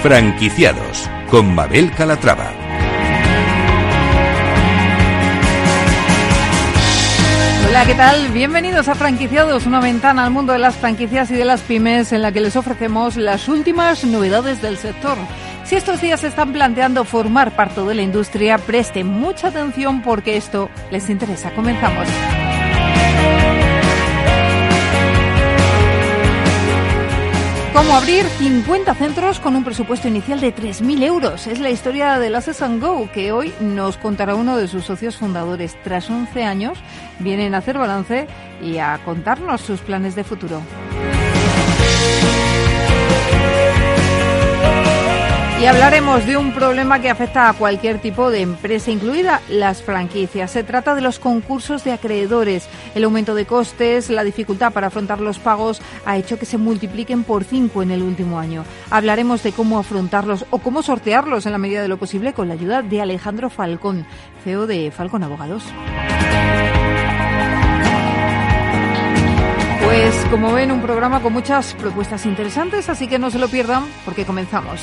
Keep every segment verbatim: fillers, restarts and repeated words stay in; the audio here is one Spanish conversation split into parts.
Franquiciados, con Mabel Calatrava. Hola, ¿qué tal? Bienvenidos a Franquiciados, una ventana al mundo de las franquicias y de las pymes en la que les ofrecemos las últimas novedades del sector. Si estos días se están planteando formar parte de la industria, presten mucha atención porque esto les interesa. Comenzamos. ¿Cómo abrir cincuenta centros con un presupuesto inicial de tres mil euros? Es la historia de Access and Go, que hoy nos contará uno de sus socios fundadores. Tras once años, vienen a hacer balance y a contarnos sus planes de futuro. Y hablaremos de un problema que afecta a cualquier tipo de empresa, incluida las franquicias. Se trata de los concursos de acreedores. El aumento de costes, la dificultad para afrontar los pagos ha hecho que se multipliquen por cinco en el último año. Hablaremos de cómo afrontarlos o cómo sortearlos en la medida de lo posible con la ayuda de Alejandro Falcón, C E O de Falcón Abogados. Pues como ven, un programa con muchas propuestas interesantes, así que no se lo pierdan porque comenzamos.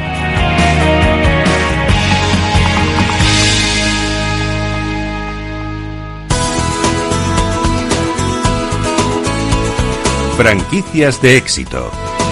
Franquicias de éxito.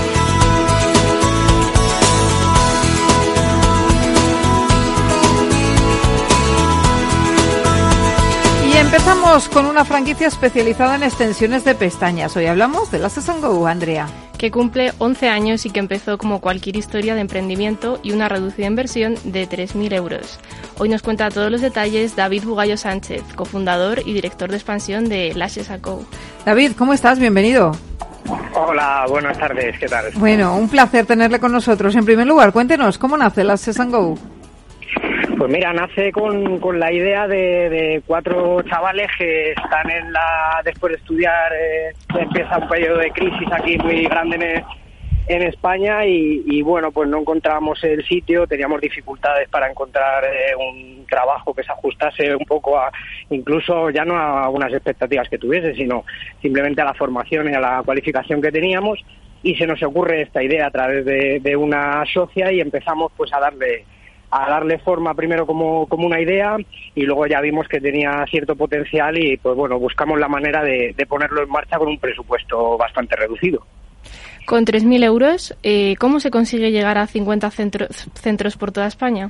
Y empezamos con una franquicia especializada en extensiones de pestañas. Hoy hablamos de Access and Go, Andrea. Que cumple once años y que empezó como cualquier historia de emprendimiento y una reducida inversión de tres mil euros. Hoy nos cuenta todos los detalles David Bugallo Sánchez, cofundador y director de expansión de Access and Go. David, ¿cómo estás? Bienvenido. Hola, buenas tardes, ¿qué tal? Bueno, un placer tenerle con nosotros. En primer lugar, cuéntenos, ¿cómo nace Access and Go? Pues mira, nace con, con la idea de, de cuatro chavales que están en la después de estudiar, eh, empieza un periodo de crisis aquí muy grande en, en España y, y bueno, pues no encontrábamos el sitio, teníamos dificultades para encontrar eh, un trabajo que se ajustase un poco a, incluso ya no a unas expectativas que tuviese, sino simplemente a la formación y a la cualificación que teníamos, y se nos ocurre esta idea a través de, de una socia y empezamos pues a darle a darle forma primero como, como una idea y luego ya vimos que tenía cierto potencial y pues bueno, buscamos la manera de, de ponerlo en marcha con un presupuesto bastante reducido. Con tres mil euros, eh, ¿cómo se consigue llegar a cincuenta centros, centros por toda España?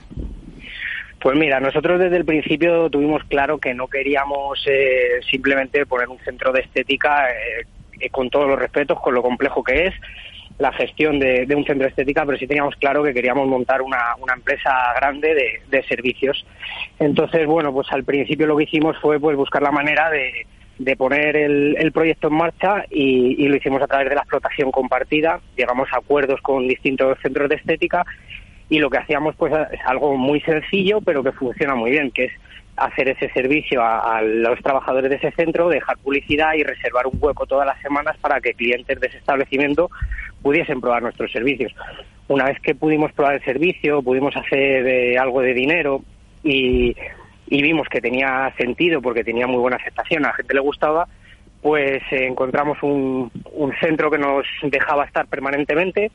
Pues mira, nosotros desde el principio tuvimos claro que no queríamos eh, simplemente poner un centro de estética eh, con todos los respetos, con lo complejo que es la gestión de, de un centro de estética, pero sí teníamos claro que queríamos montar una, una empresa grande de, de servicios. Entonces, bueno, pues al principio lo que hicimos fue pues buscar la manera de, de poner el, el proyecto en marcha y, y lo hicimos a través de la explotación compartida. Llegamos a acuerdos con distintos centros de estética y lo que hacíamos pues es algo muy sencillo, pero que funciona muy bien, que es hacer ese servicio a, a los trabajadores de ese centro, dejar publicidad y reservar un hueco todas las semanas para que clientes de ese establecimiento pudiesen probar nuestros servicios. Una vez que pudimos probar el servicio, pudimos hacer eh, algo de dinero y, y vimos que tenía sentido porque tenía muy buena aceptación, a la gente le gustaba, pues eh, encontramos un, un centro que nos dejaba estar permanentemente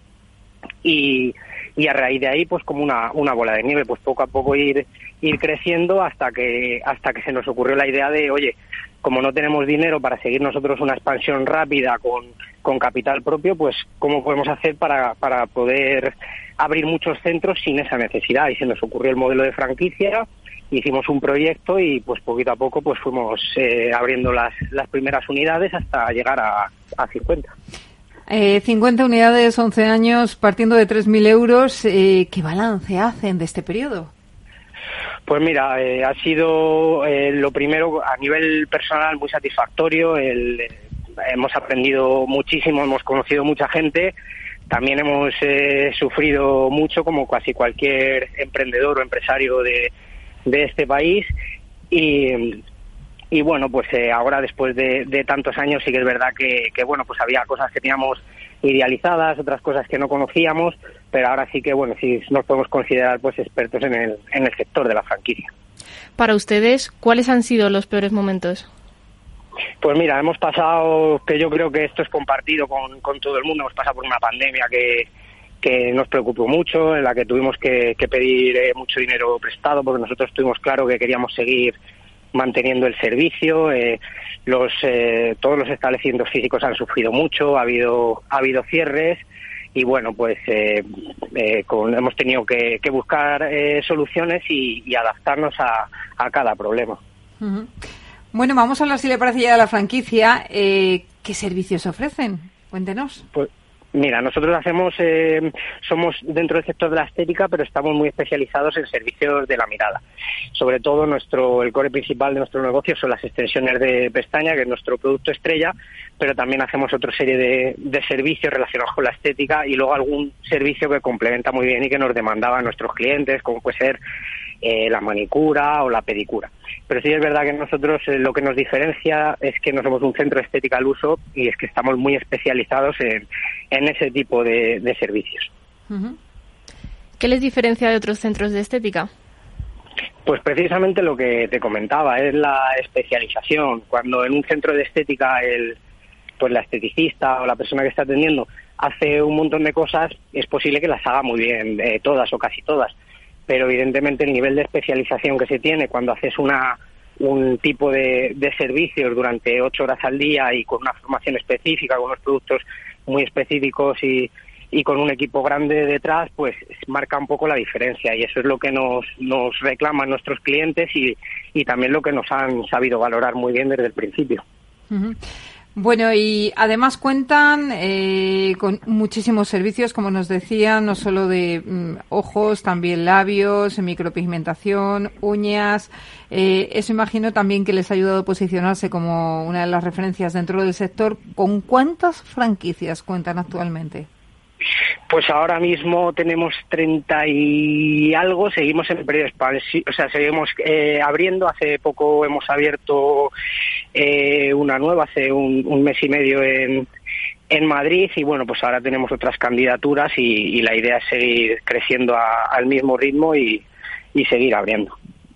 y, y a raíz de ahí pues como una, una bola de nieve, pues poco a poco ir ir creciendo hasta que hasta que se nos ocurrió la idea de, oye, como no tenemos dinero para seguir nosotros una expansión rápida con, con capital propio, pues cómo podemos hacer para, para poder abrir muchos centros sin esa necesidad. Y se nos ocurrió el modelo de franquicia, hicimos un proyecto y pues poquito a poco pues fuimos eh, abriendo las, las primeras unidades hasta llegar a, a cincuenta. Eh, cincuenta unidades, once años, partiendo de tres mil euros. Eh, ¿Qué balance hacen de este periodo? Pues mira, eh, ha sido eh, lo primero a nivel personal muy satisfactorio. El, eh, hemos aprendido muchísimo, hemos conocido mucha gente. También hemos eh, sufrido mucho, como casi cualquier emprendedor o empresario de, de este país. Y, y bueno, pues eh, ahora después de, de tantos años sí que es verdad que, que bueno, pues había cosas que teníamos idealizadas, otras cosas que no conocíamos, pero ahora sí que bueno, sí nos podemos considerar pues expertos en el, en el sector de la franquicia. Para ustedes, ¿cuáles han sido los peores momentos? Pues mira, hemos pasado, que yo creo que esto es compartido con, con todo el mundo, hemos pasado por una pandemia que, que nos preocupó mucho, en la que tuvimos que, que pedir eh, mucho dinero prestado, porque nosotros tuvimos claro que queríamos seguir manteniendo el servicio. Eh, los eh, todos los establecimientos físicos han sufrido mucho, ha habido ha habido cierres y bueno, pues eh, eh, con, hemos tenido que, que buscar eh, soluciones y, y adaptarnos a, a cada problema. Uh-huh. Bueno, vamos a hablar, si le parece, ya de la franquicia. Eh, ¿Qué servicios ofrecen? Cuéntenos. Pues mira, nosotros hacemos, eh, somos dentro del sector de la estética, pero estamos muy especializados en servicios de la mirada. Sobre todo nuestro, el core principal de nuestro negocio son las extensiones de pestaña, que es nuestro producto estrella, pero también hacemos otra serie de, de servicios relacionados con la estética y luego algún servicio que complementa muy bien y que nos demandaban nuestros clientes, como puede ser eh, la manicura o la pedicura. Pero sí es verdad que nosotros eh, lo que nos diferencia es que no somos un centro de estética al uso y es que estamos muy especializados en, en ese tipo de, de servicios. Uh-huh. ¿Qué les diferencia de otros centros de estética? Pues precisamente lo que te comentaba, es la especialización. Cuando en un centro de estética el pues la esteticista o la persona que está atendiendo hace un montón de cosas, es posible que las haga muy bien, eh, todas o casi todas. Pero evidentemente el nivel de especialización que se tiene cuando haces una un tipo de, de servicios durante ocho horas al día y con una formación específica, con unos productos muy específicos y, y con un equipo grande detrás, pues marca un poco la diferencia y eso es lo que nos, nos reclaman nuestros clientes y, y también lo que nos han sabido valorar muy bien desde el principio. Uh-huh. Bueno, y además cuentan eh, con muchísimos servicios, como nos decían, no solo de mm, ojos, también labios, micropigmentación, uñas. Eh, eso imagino también que les ha ayudado a posicionarse como una de las referencias dentro del sector. ¿Con cuántas franquicias cuentan actualmente? Pues ahora mismo tenemos treinta y algo, seguimos en periodo de expansión, o sea, seguimos eh, abriendo. Hace poco hemos abierto eh, una nueva, hace un, un mes y medio en, en Madrid y bueno, pues ahora tenemos otras candidaturas y, y la idea es seguir creciendo a, al mismo ritmo y, y seguir abriendo.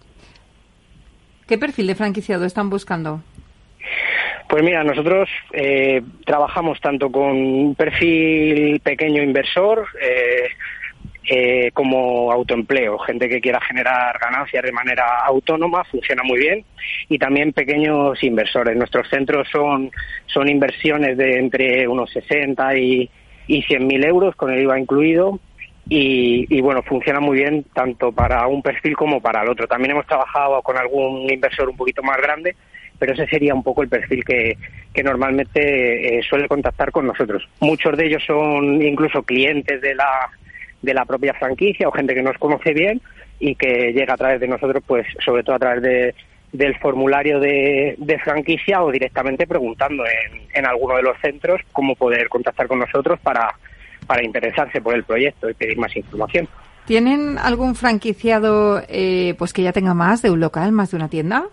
¿Qué perfil de franquiciado están buscando? Pues mira, nosotros eh, trabajamos tanto con un perfil pequeño inversor eh, eh, como autoempleo, gente que quiera generar ganancias de manera autónoma, funciona muy bien, y también pequeños inversores. Nuestros centros son, son inversiones de entre unos sesenta y, y cien mil euros, con el I V A incluido, y, y bueno, funciona muy bien tanto para un perfil como para el otro. También hemos trabajado con algún inversor un poquito más grande, pero ese sería un poco el perfil que, que normalmente eh, suele contactar con nosotros. Muchos de ellos son incluso clientes de la de la propia franquicia o gente que nos conoce bien y que llega a través de nosotros, pues sobre todo a través de del formulario de, de franquicia o directamente preguntando en, en alguno de los centros cómo poder contactar con nosotros para, para interesarse por el proyecto y pedir más información. ¿Tienen algún franquiciado eh, pues que ya tenga más de un local, más de una tienda?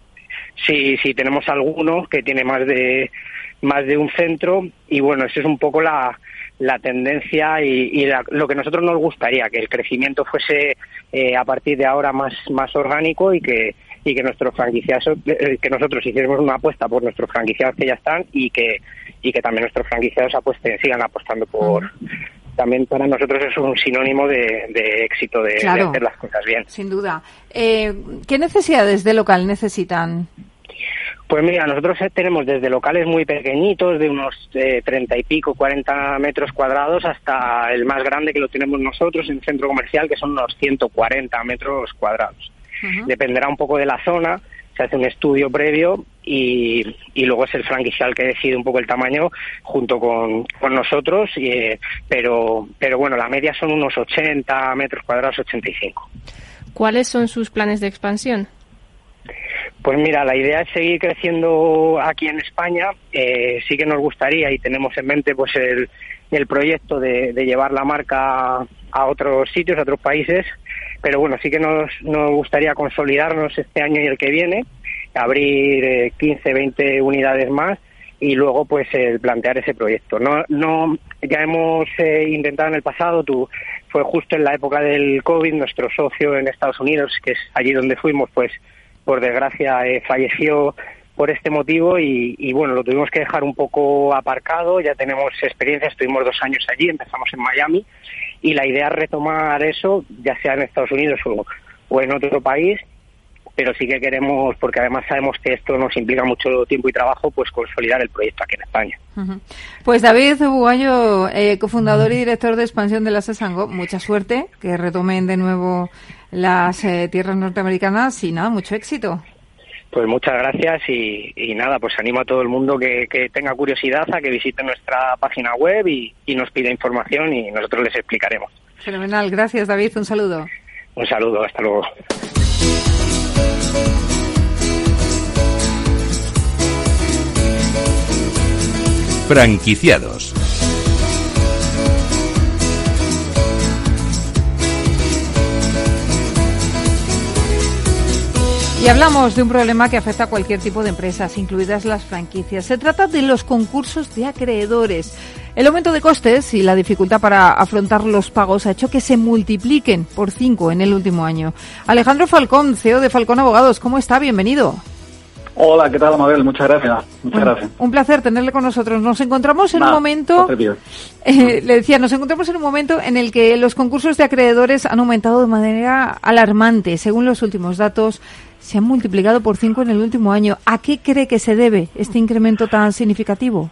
Sí, sí, tenemos algunos que tiene más de más de un centro y bueno, eso es un poco la, la tendencia y, y la, lo que nosotros nos gustaría, que el crecimiento fuese eh, a partir de ahora más más orgánico y que y que nuestros franquiciados, eh, que nosotros hiciéramos una apuesta por nuestros franquiciados que ya están y que y que también nuestros franquiciados apuesten, sigan apostando por también para nosotros es un sinónimo de, de éxito, de, claro, de hacer las cosas bien. Sin duda. Eh, ¿Qué necesidades de local necesitan? Pues mira, nosotros tenemos desde locales muy pequeñitos, de unos eh, treinta y pico, cuarenta metros cuadrados, hasta el más grande que lo tenemos nosotros en centro comercial, que son unos ciento cuarenta metros cuadrados. Uh-huh. Dependerá un poco de la zona, se hace un estudio previo y, y luego es el franquicial que decide un poco el tamaño junto con, con nosotros, y, eh, pero, pero bueno, la media son unos ochenta metros cuadrados, ochenta y cinco. ¿Cuáles son sus planes de expansión? Pues mira, la idea es seguir creciendo aquí en España. Eh, sí que nos gustaría y tenemos en mente pues el, el proyecto de, de llevar la marca a otros sitios, a otros países, pero bueno, sí que nos, nos gustaría consolidarnos este año y el que viene, abrir eh, quince, veinte unidades más y luego pues el plantear ese proyecto. No, no, ya hemos eh, intentado en el pasado, tú, fue justo en la época del COVID, nuestro socio en Estados Unidos, que es allí donde fuimos, pues por desgracia eh, falleció por este motivo y, y bueno, lo tuvimos que dejar un poco aparcado. Ya tenemos experiencia, estuvimos dos años allí, empezamos en Miami y la idea es retomar eso, ya sea en Estados Unidos o, o en otro país, pero sí que queremos, porque además sabemos que esto nos implica mucho tiempo y trabajo, pues consolidar el proyecto aquí en España. Uh-huh. Pues David Bugallo, eh, cofundador y director de expansión de la Sasango, mucha suerte, que retomen de nuevo las eh, tierras norteamericanas y nada, mucho éxito. Pues muchas gracias y, y nada, pues animo a todo el mundo que, que tenga curiosidad a que visite nuestra página web y, y nos pida información y nosotros les explicaremos. Fenomenal, gracias David, un saludo. Un saludo, hasta luego. Franquiciados. Y hablamos de un problema que afecta a cualquier tipo de empresas, incluidas las franquicias. Se trata de los concursos de acreedores. El aumento de costes y la dificultad para afrontar los pagos ha hecho que se multipliquen por cinco en el último año. Alejandro Falcón, C E O de Falcón Abogados, ¿cómo está? Bienvenido. Hola, ¿qué tal, Mabel? Muchas gracias. Muchas bueno, gracias. Un placer tenerle con nosotros. Nos encontramos en nah, un momento, eh, le decía, nos encontramos en un momento en el que los concursos de acreedores han aumentado de manera alarmante. Según los últimos datos, se han multiplicado por cinco en el último año. ¿A qué cree que se debe este incremento tan significativo?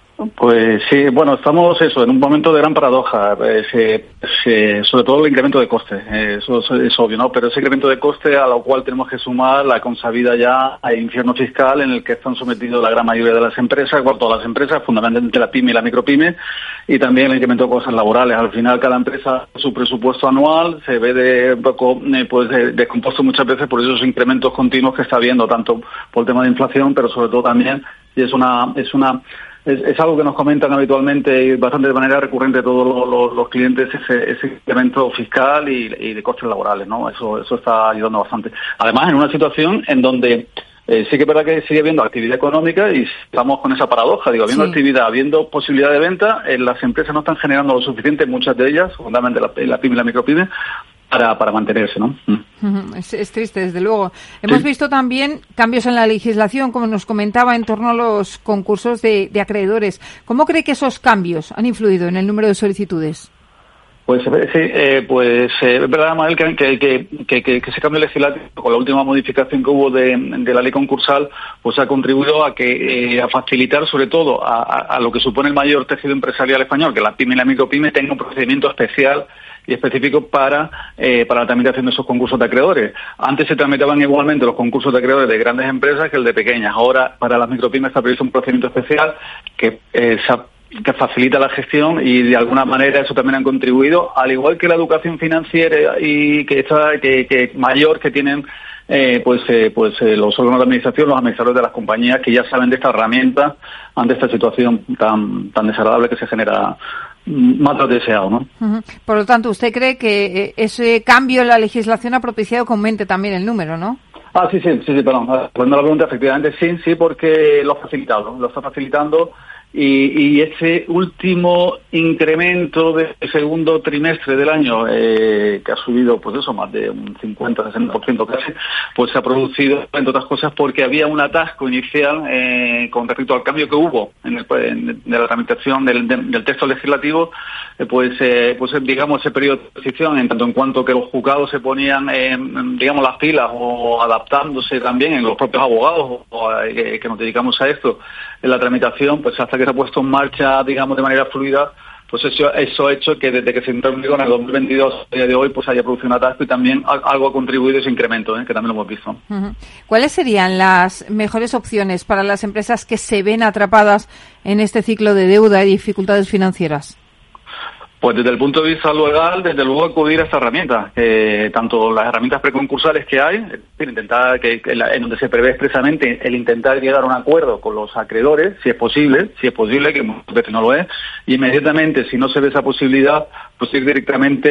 Pues sí, bueno, estamos eso en un momento de gran paradoja, eh, se, se, sobre todo el incremento de costes, eh, eso es, es obvio, ¿no? Pero ese incremento de costes a lo cual tenemos que sumar la consabida ya al infierno fiscal en el que están sometidos la gran mayoría de las empresas, bueno, todas las empresas, fundamentalmente la pyme y la micropyme, y también el incremento de costes laborales. Al final cada empresa su presupuesto anual se ve de un poco eh, pues de, descompuesto muchas veces por esos incrementos continuos que está habiendo, tanto por el tema de inflación, pero sobre todo también, y es una es una Es, es algo que nos comentan habitualmente y bastante de manera recurrente todos los, los, los clientes, ese, ese incremento fiscal y, y de costes laborales, ¿no? Eso, eso está ayudando bastante. Además, en una situación en donde eh, sí que es verdad que sigue habiendo actividad económica y estamos con esa paradoja, digo, habiendo sí. actividad, habiendo posibilidad de venta, eh, las empresas no están generando lo suficiente, muchas de ellas, fundamentalmente la, la pyme y la micropyme, para para mantenerse, ¿no? Mm. Es, es triste, desde luego. Hemos sí. visto también cambios en la legislación, como nos comentaba, en torno a los concursos de, de acreedores. ¿Cómo cree que esos cambios han influido en el número de solicitudes? Pues sí, eh, pues eh, es verdad, Manuel, que, que, que, que, que ese cambio legislativo, con la última modificación que hubo de, de la ley concursal, pues ha contribuido a que eh, a facilitar, sobre todo, a, a, a lo que supone el mayor tejido empresarial español, que la pyme y la micropyme tenga un procedimiento especial y específico para eh, para la tramitación de esos concursos de acreedores. Antes se tramitaban igualmente los concursos de acreedores de grandes empresas que el de pequeñas. Ahora, para las micropymes está previsto un procedimiento especial que eh, que facilita la gestión y de alguna manera eso también han contribuido, al igual que la educación financiera y que está que, que mayor que tienen eh, pues eh, pues eh, los órganos de administración, los administradores de las compañías que ya saben de esta herramienta ante esta situación tan tan desagradable que se genera más lo deseado, ¿no? Uh-huh. Por lo tanto, ¿usted cree que ese cambio en la legislación ha propiciado que aumente también el número, no? Ah, sí, sí, sí, sí, perdón. Respondiendo a la pregunta, efectivamente sí, sí, porque lo ha facilitado, lo está facilitando. Y, y ese último incremento del segundo trimestre del año, eh, que ha subido, pues eso, más de un cincuenta a sesenta por ciento casi, pues se ha producido, entre otras cosas, porque había un atasco inicial eh, con respecto al cambio que hubo en, el, en de la tramitación del, de, del texto legislativo, eh, pues, eh, pues digamos, ese periodo de transición, en tanto en cuanto que los juzgados se ponían, eh, digamos, las pilas o adaptándose también en los propios abogados o, o eh, que nos dedicamos a esto, en la tramitación, pues hasta que se ha puesto en marcha, digamos, de manera fluida, pues eso, eso ha hecho que desde que se entró en vigor en el dos mil veintidós a día de hoy, pues haya producido un atasco y también algo ha contribuido a ese incremento, ¿eh? Que también lo hemos visto. Uh-huh. ¿Cuáles serían las mejores opciones para las empresas que se ven atrapadas en este ciclo de deuda y dificultades financieras? Pues desde el punto de vista legal, desde luego acudir a esta herramienta, eh, tanto las herramientas preconcursales que hay, es decir, intentar que, que la, en donde se prevé expresamente el intentar llegar a un acuerdo con los acreedores, si es posible, si es posible, que muchas veces no lo es, y inmediatamente, si no se ve esa posibilidad, pues ir directamente,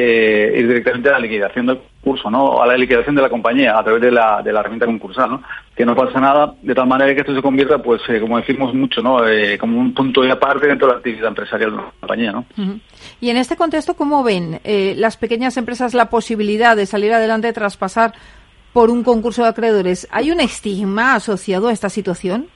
eh, ir directamente a la liquidación del concurso, ¿no? A la liquidación de la compañía a través de la, de la herramienta concursal, ¿no? Que no pasa nada, de tal manera que esto se convierta, pues, eh, como decimos mucho, ¿no? Eh, como un punto de aparte dentro de la actividad empresarial de la compañía, ¿no? Uh-huh. Y en este contexto, ¿cómo ven eh, las pequeñas empresas la posibilidad de salir adelante tras pasar por un concurso de acreedores. ¿Hay un estigma asociado a esta situación?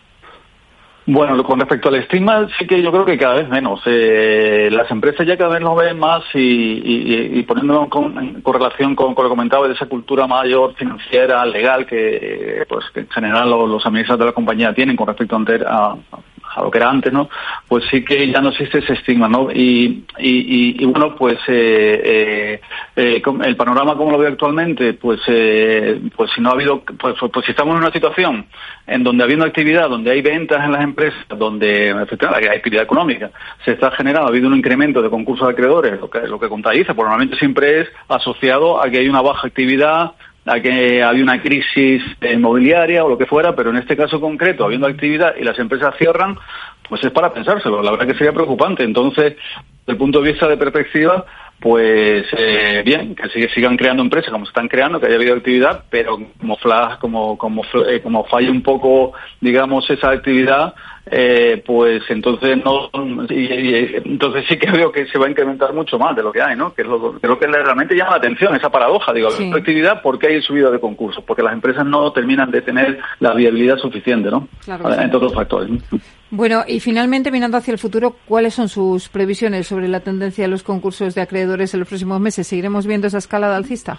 Bueno, con respecto al estigma, sí que yo creo que cada vez menos. Eh, las empresas ya cada vez lo ven más y, y, y poniéndolo con, en correlación con, con lo que comentaba de esa cultura mayor, financiera, legal, que pues que en general los, los administradores de la compañía tienen con respecto a, a lo que era antes, ¿no? Pues sí que ya no existe ese estigma, ¿no? Y, y, y, y bueno, pues eh, eh, eh, el panorama como lo veo actualmente, pues eh, pues si no ha habido, pues, pues si estamos en una situación en donde habiendo actividad, donde hay ventas en las empresas, donde efectivamente hay actividad económica, se está generando, ha habido un incremento de concursos de acreedores, lo que lo que contabiliza, pues normalmente siempre es asociado a que hay una baja actividad, a que había una crisis inmobiliaria o lo que fuera, pero en este caso concreto, habiendo actividad y las empresas cierran, pues es para pensárselo. La verdad que sería preocupante. Entonces, desde el punto de vista de perspectiva, pues eh, bien, que sigue, sigan creando empresas como se están creando, que haya habido actividad, pero como flash, como como eh, como falle un poco, digamos, esa actividad, eh, pues entonces no y, y, entonces sí que veo que se va a incrementar mucho más de lo que hay, ¿no? Que es lo, que, es lo que realmente llama la atención, esa paradoja, digo, sí. La actividad, ¿por qué hay subida de concursos? Porque las empresas no terminan de tener la viabilidad suficiente, ¿no? Claro, sí. Entre otros factores. Bueno, y finalmente, mirando hacia el futuro, ¿cuáles son sus previsiones sobre la tendencia de los concursos de acreedores en los próximos meses? ¿Seguiremos viendo esa escalada alcista?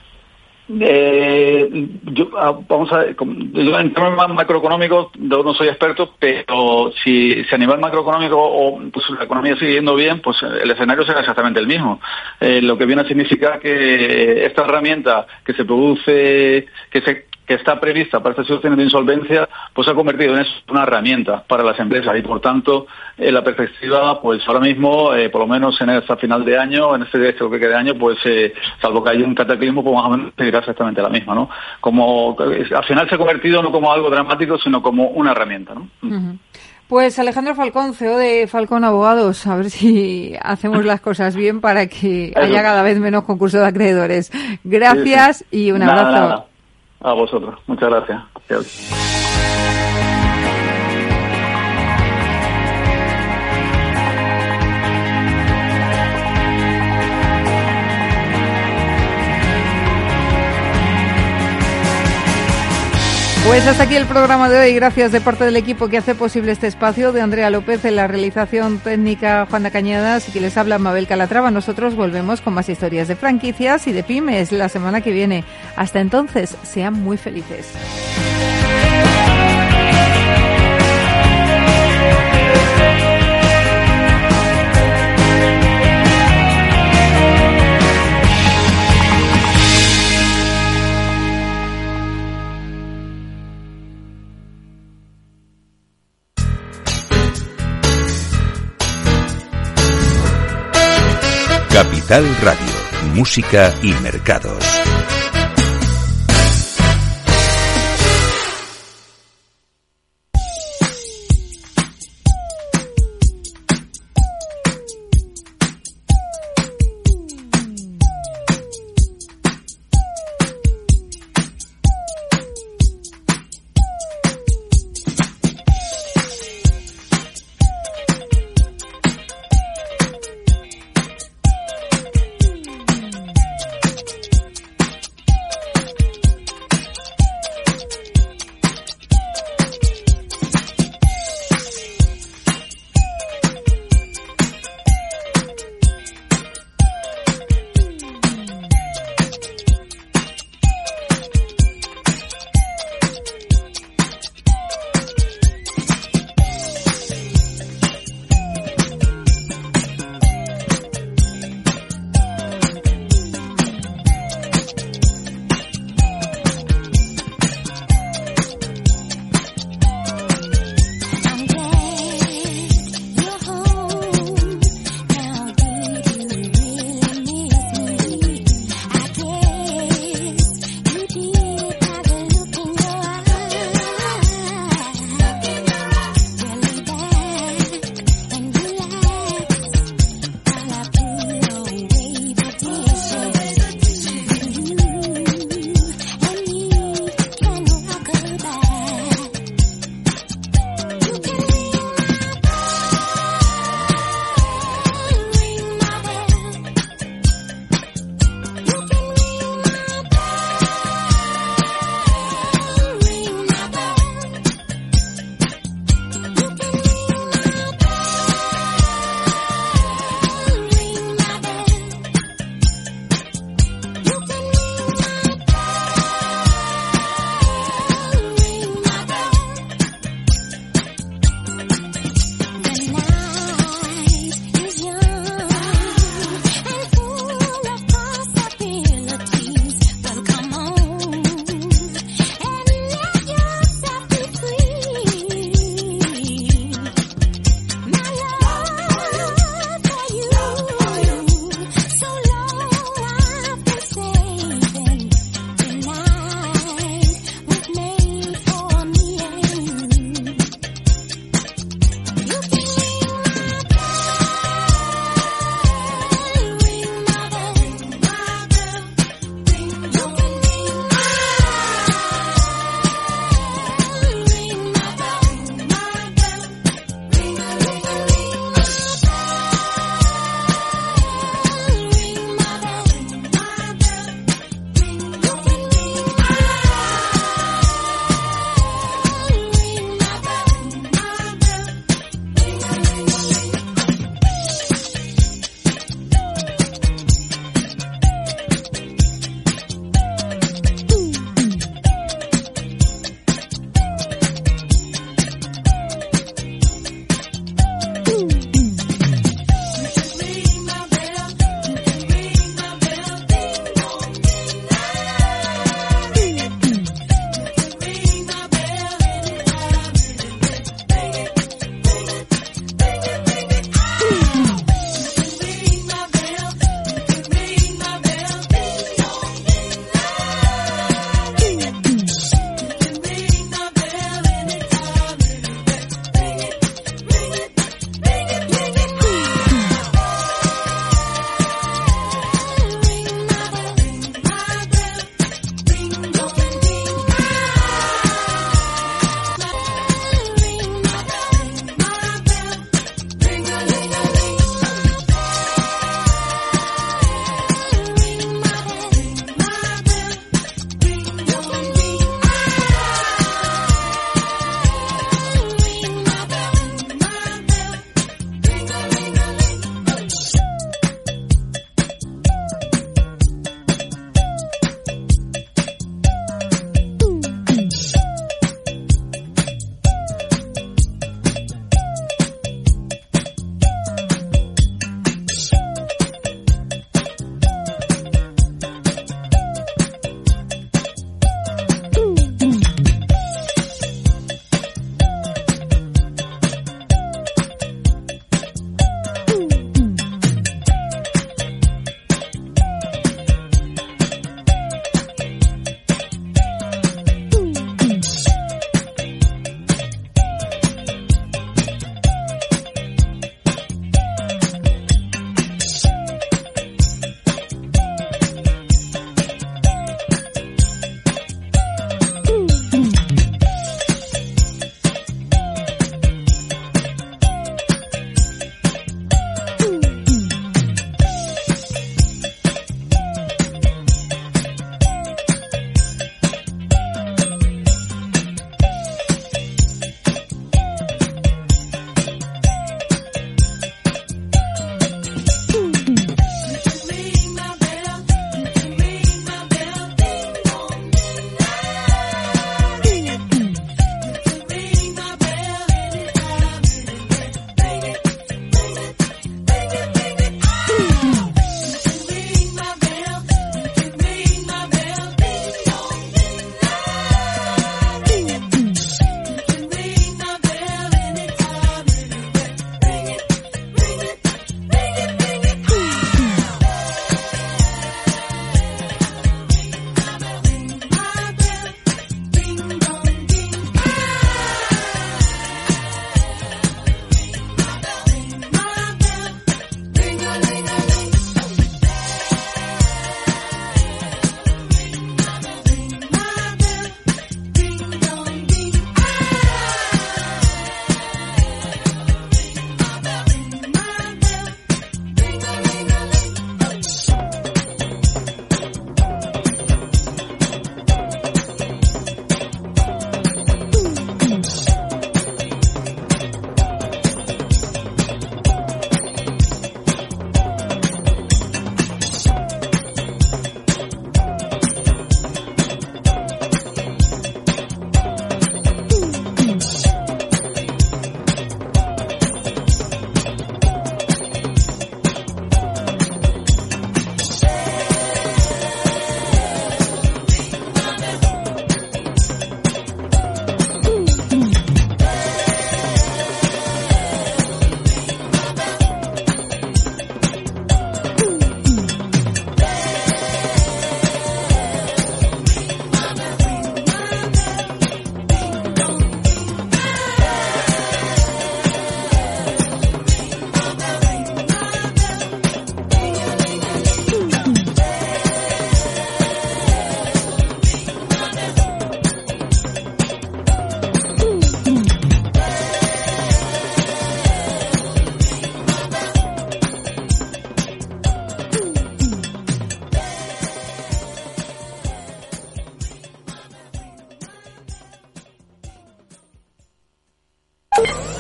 Eh, yo, vamos a ver, yo en términos macroeconómicos yo no soy experto, pero si, si a nivel macroeconómico o pues, la economía sigue yendo bien, pues el escenario será exactamente el mismo. Eh, lo que viene a significar que esta herramienta que se produce, que se que está prevista para estas situaciones de insolvencia, pues se ha convertido en una herramienta para las empresas y, por tanto, eh, la perspectiva, pues ahora mismo, eh, por lo menos en hasta final de año, en este este lo que queda de año, pues eh, salvo que haya un cataclismo, pues más o menos seguirá exactamente la misma, ¿no? Como al final se ha convertido no como algo dramático, sino como una herramienta, ¿no? Uh-huh. Pues Alejandro Falcón, C E O de Falcón Abogados, a ver si hacemos las cosas bien para que haya cada vez menos concursos de acreedores. Gracias sí, sí. Y un nada, abrazo. Nada. A vosotros. Muchas gracias. Pues hasta aquí el programa de hoy. Gracias de parte del equipo que hace posible este espacio, de Andrea López en la realización técnica, Juana Cañadas, y que les habla Mabel Calatrava. Nosotros volvemos con más historias de franquicias y de pymes la semana que viene. Hasta entonces, sean muy felices. Capital Radio, música y mercados.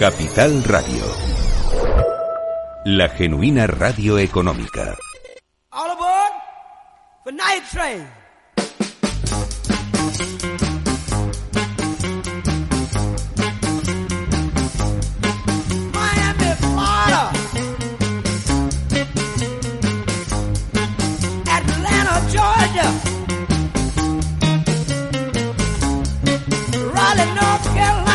Capital Radio, la genuina radio económica. All aboard for Night Train. Miami, Florida. Atlanta, Georgia. Raleigh, North Carolina.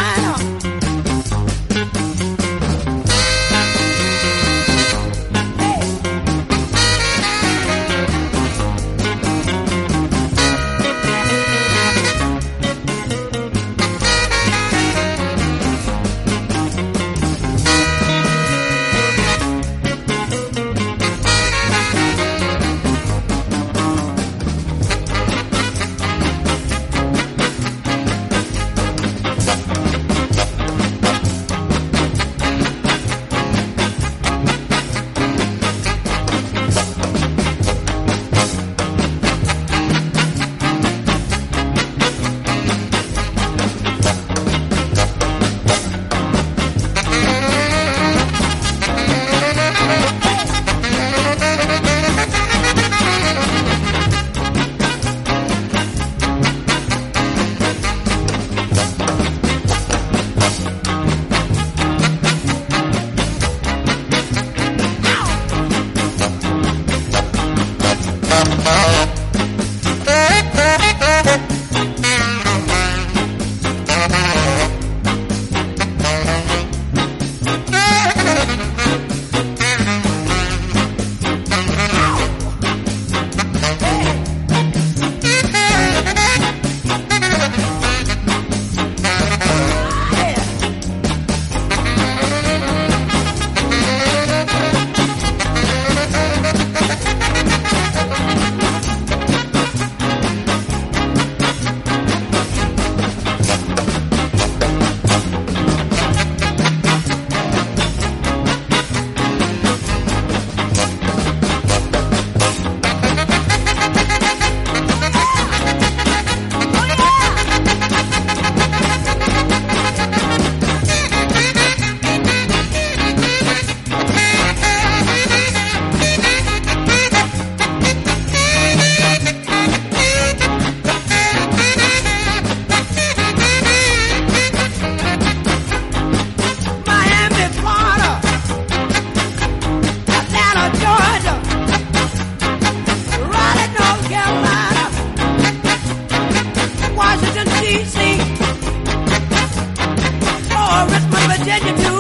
Washington, D C, or Richmond, Virginia, too.